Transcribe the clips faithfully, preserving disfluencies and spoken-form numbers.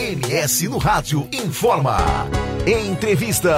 M S no Rádio informa. Entrevista.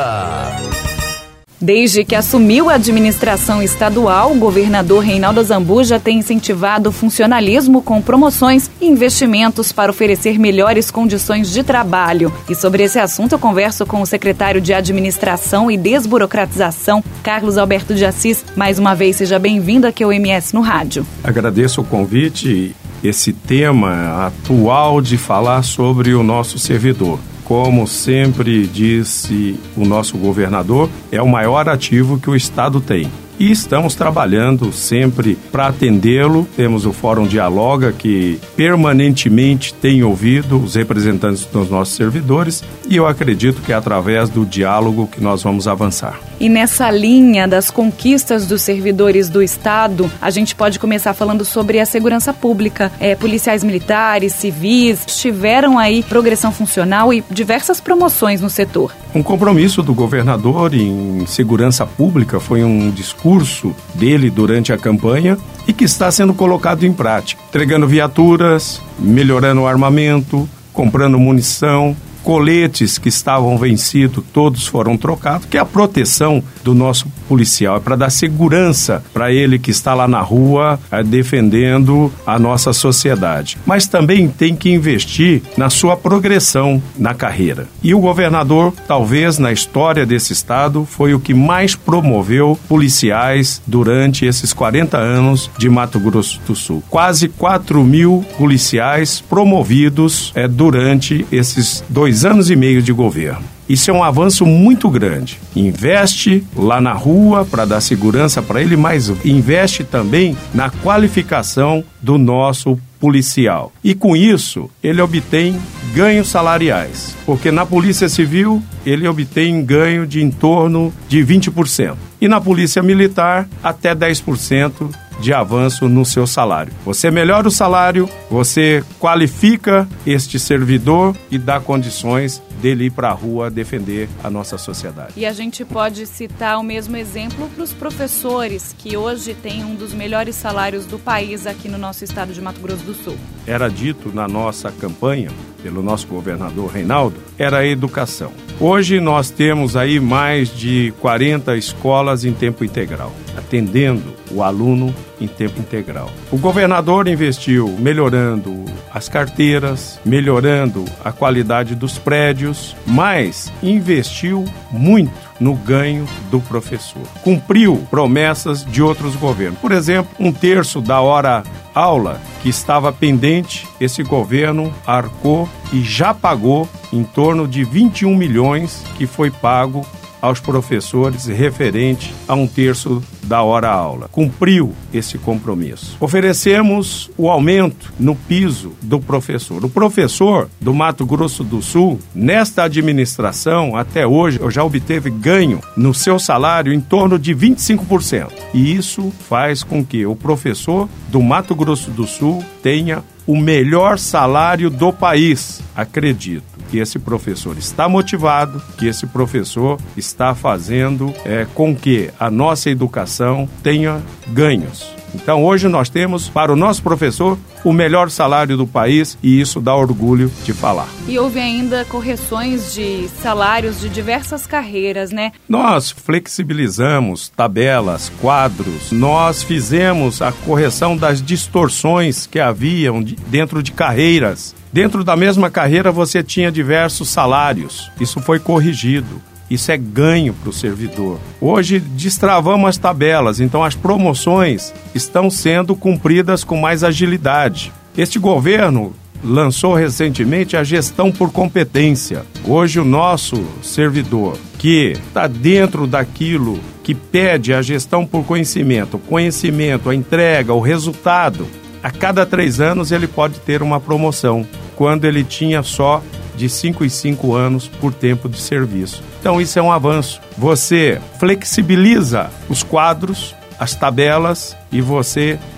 Desde que assumiu a administração estadual, o governador Reinaldo Azambuja tem incentivado o funcionalismo com promoções e investimentos para oferecer melhores condições de trabalho. E sobre esse assunto eu converso com o secretário de Administração e Desburocratização, Carlos Alberto de Assis. Mais uma vez, seja bem-vindo aqui ao M S no Rádio. Agradeço o convite, esse tema atual de falar sobre o nosso servidor. Como sempre disse o nosso governador, é o maior ativo que o Estado tem. E estamos trabalhando sempre para atendê-lo. Temos o Fórum Dialoga, que permanentemente tem ouvido os representantes dos nossos servidores, e eu acredito que é através do diálogo que nós vamos avançar. E nessa linha das conquistas dos servidores do Estado, a gente pode começar falando sobre a segurança pública. É, policiais militares, civis, tiveram aí progressão funcional e diversas promoções no setor. Um compromisso do governador em segurança pública foi um discurso dele durante a campanha e que está sendo colocado em prática, entregando viaturas, melhorando o armamento, comprando munição, coletes que estavam vencidos, todos foram trocados, que é a proteção do nosso policial, é para dar segurança para ele que está lá na rua é, defendendo a nossa sociedade. Mas também tem que investir na sua progressão na carreira. E o governador, talvez na história desse estado, foi o que mais promoveu policiais durante esses quarenta anos de Mato Grosso do Sul. Quase quatro mil policiais promovidos é, durante esses dois anos e meio de governo. Isso é um avanço muito grande. Investe lá na rua para dar segurança para ele, mas investe também na qualificação do nosso policial. E com isso, ele obtém ganhos salariais, porque na Polícia Civil ele obtém ganho de em torno de vinte por cento. E na Polícia Militar, até dez por cento de avanço no seu salário. Você melhora o salário, você qualifica este servidor e dá condições dele ir para a rua defender a nossa sociedade. E a gente pode citar o mesmo exemplo para os professores, que hoje têm um dos melhores salários do país aqui no nosso estado de Mato Grosso do Sul. Era dito na nossa campanha, pelo nosso governador Reinaldo, era a educação. Hoje nós temos aí mais de quarenta escolas em tempo integral, atendendo o aluno em tempo integral. O governador investiu melhorando as carteiras, melhorando a qualidade dos prédios, mas investiu muito no ganho do professor. Cumpriu promessas de outros governos. Por exemplo, um terço da hora aula que estava pendente, esse governo arcou e já pagou em torno de vinte e um milhões que foi pago aos professores referente a um terço da hora aula. Cumpriu esse compromisso. Oferecemos o aumento no piso do professor. O professor do Mato Grosso do Sul, nesta administração, até hoje, já obteve ganho no seu salário em torno de vinte e cinco por cento. E isso faz com que o professor do Mato Grosso do Sul tenha o melhor salário do país. Acredito que esse professor está motivado, que esse professor está fazendo é, com que a nossa educação tenha ganhos. Então hoje nós temos para o nosso professor o melhor salário do país e isso dá orgulho de falar. E houve ainda correções de salários de diversas carreiras, né? Nós flexibilizamos tabelas, quadros, nós fizemos a correção das distorções que haviam dentro de carreiras. Dentro da mesma carreira você tinha diversos salários, isso foi corrigido. Isso é ganho para o servidor. Hoje destravamos as tabelas, então as promoções estão sendo cumpridas com mais agilidade. Este governo lançou recentemente a gestão por competência. Hoje o nosso servidor, que está dentro daquilo que pede a gestão por conhecimento, o conhecimento, a entrega, o resultado, a cada três anos ele pode ter uma promoção, quando ele tinha só de cinco em cinco anos por tempo de serviço. Então isso é um avanço. Você flexibiliza os quadros, as tabelas e você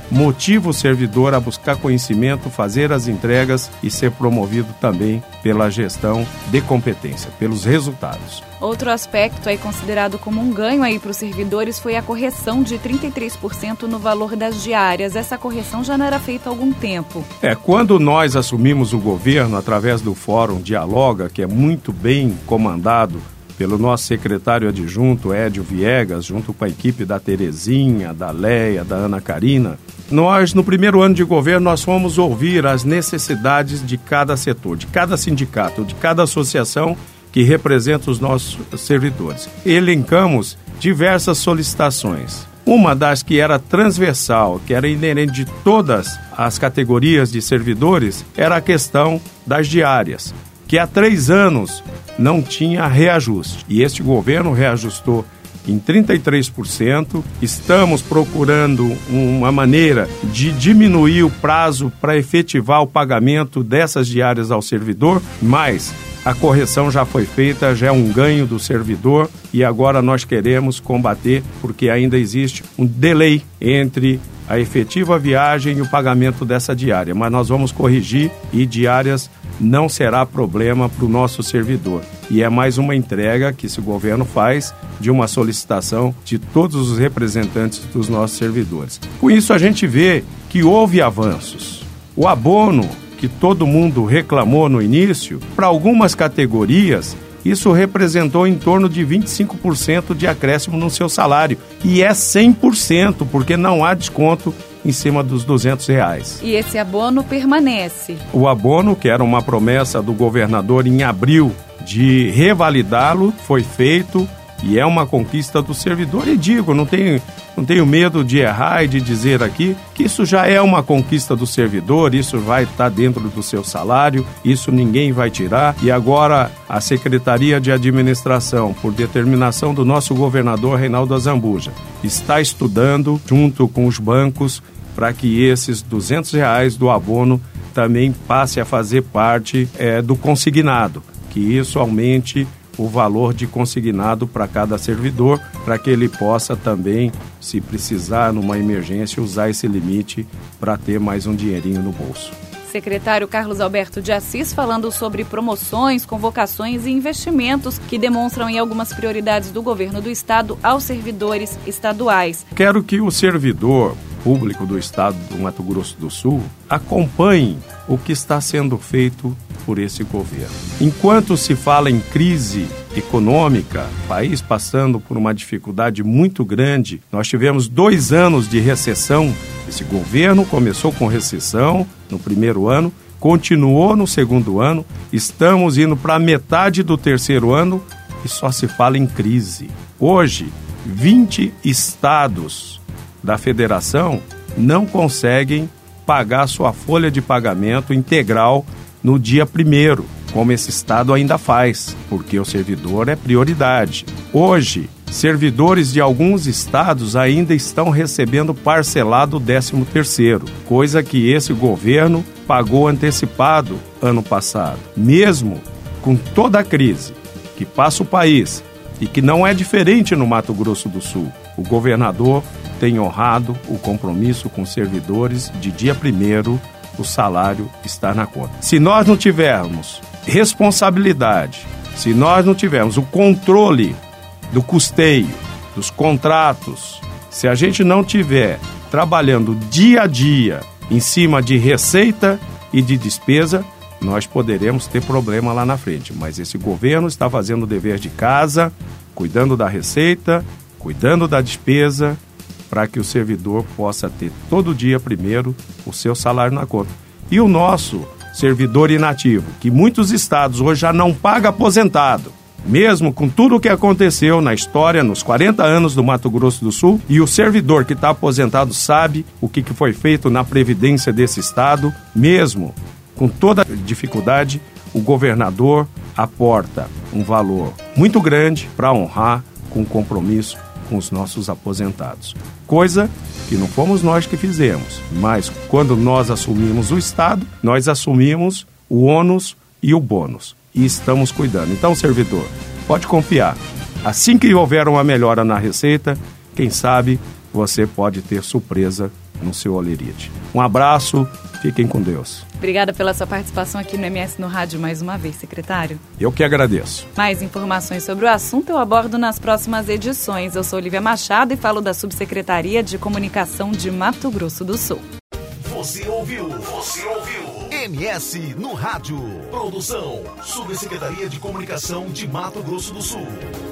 motiva o servidor a buscar conhecimento, fazer as entregas e ser promovido também pela gestão de competência, pelos resultados. Outro aspecto aí considerado como um ganho aí para os servidores foi a correção de trinta e três por cento no valor das diárias. Essa correção já não era feita há algum tempo. É, quando nós assumimos o governo através do Fórum Dialoga, que é muito bem comandado pelo nosso secretário adjunto, Édio Viegas, junto com a equipe da Terezinha, da Leia, da Ana Karina, nós, no primeiro ano de governo, nós fomos ouvir as necessidades de cada setor, de cada sindicato, de cada associação que representa os nossos servidores. Elencamos diversas solicitações. Uma das que era transversal, que era inerente de todas as categorias de servidores, era a questão das diárias, que há três anos não tinha reajuste. E este governo reajustou em trinta e três por cento. Estamos procurando uma maneira de diminuir o prazo para efetivar o pagamento dessas diárias ao servidor, mas a correção já foi feita, já é um ganho do servidor e agora nós queremos combater porque ainda existe um delay entre a efetiva viagem e o pagamento dessa diária, mas nós vamos corrigir e diárias não será problema para o nosso servidor. E é mais uma entrega que esse governo faz de uma solicitação de todos os representantes dos nossos servidores. Com isso a gente vê que houve avanços. O abono que todo mundo reclamou no início, para algumas categorias, isso representou em torno de vinte e cinco por cento de acréscimo no seu salário. E é cem por cento, porque não há desconto em cima dos duzentos reais. E esse abono permanece? O abono, que era uma promessa do governador em abril de revalidá-lo, foi feito e é uma conquista do servidor. E digo, não tenho, não tenho medo de errar e de dizer aqui que isso já é uma conquista do servidor, isso vai estar dentro do seu salário, isso ninguém vai tirar. E agora a Secretaria de Administração, por determinação do nosso governador Reinaldo Azambuja, está estudando junto com os bancos para que esses duzentos reais do abono também passe a fazer parte é, do consignado, que isso aumente o valor de consignado para cada servidor, para que ele possa também, se precisar numa emergência, usar esse limite para ter mais um dinheirinho no bolso. Secretário Carlos Alberto de Assis falando sobre promoções, convocações e investimentos que demonstram em algumas prioridades do governo do estado aos servidores estaduais. Quero que o servidor público do estado do Mato Grosso do Sul acompanhe o que está sendo feito por esse governo. Enquanto se fala em crise econômica, país passando por uma dificuldade muito grande, nós tivemos dois anos de recessão. Esse governo começou com recessão no primeiro ano, continuou no segundo ano, estamos indo para a metade do terceiro ano e só se fala em crise. Hoje, vinte estados da federação não conseguem pagar sua folha de pagamento integral no dia primeiro, como esse estado ainda faz, porque o servidor é prioridade. Hoje, servidores de alguns estados ainda estão recebendo parcelado o décimo terceiro, coisa que esse governo pagou antecipado ano passado. Mesmo com toda a crise que passa o país e que não é diferente no Mato Grosso do Sul, o governador tem honrado o compromisso com os servidores de dia primeiro, o salário está na conta. Se nós não tivermos responsabilidade, se nós não tivermos o controle do custeio, dos contratos, se a gente não tiver trabalhando dia a dia em cima de receita e de despesa, nós poderemos ter problema lá na frente. Mas esse governo está fazendo o dever de casa, cuidando da receita, cuidando da despesa, para que o servidor possa ter todo dia primeiro o seu salário na conta. E o nosso servidor inativo, que muitos estados hoje já não paga aposentado, mesmo com tudo o que aconteceu na história, nos quarenta anos do Mato Grosso do Sul, e o servidor que está aposentado sabe o que foi feito na previdência desse estado, mesmo com toda a dificuldade, o governador aporta um valor muito grande para honrar com compromisso com os nossos aposentados. Coisa que não fomos nós que fizemos, mas quando nós assumimos o estado, nós assumimos o ônus e o bônus. E estamos cuidando. Então, servidor, pode confiar. Assim que houver uma melhora na receita, quem sabe você pode ter surpresa no seu Olerite. Um abraço, fiquem com Deus. Obrigada pela sua participação aqui no M S no Rádio mais uma vez, secretário. Eu que agradeço. Mais informações sobre o assunto eu abordo nas próximas edições. Eu sou Olivia Machado e falo da Subsecretaria de Comunicação de Mato Grosso do Sul. Você ouviu? Você ouviu? M S no Rádio. Produção Subsecretaria de Comunicação de Mato Grosso do Sul.